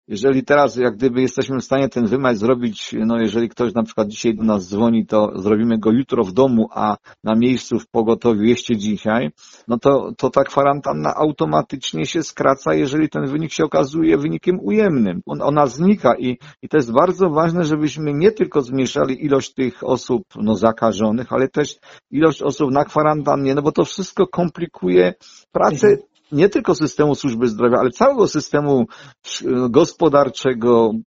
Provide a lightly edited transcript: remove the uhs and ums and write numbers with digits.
jeżeli teraz jak gdyby jesteśmy w stanie ten wymaz zrobić, no jeżeli ktoś na przykład dzisiaj do nas dzwoni, to zrobimy go jutro w domu, a na miejscu w pogotowiu jeźdźcie dzisiaj, no to ta kwarantanna automatycznie się skraca, jeżeli ten wynik się okazuje wynikiem ujemnym. Ona znika i to jest bardzo ważne, żebyśmy nie tylko zmniejszali ilość tych osób zakażonych, ale też ilość osób na kwarantannie, no bo to wszystko komplikuje pracę nie tylko systemu służby zdrowia, ale całego systemu gospodarczego,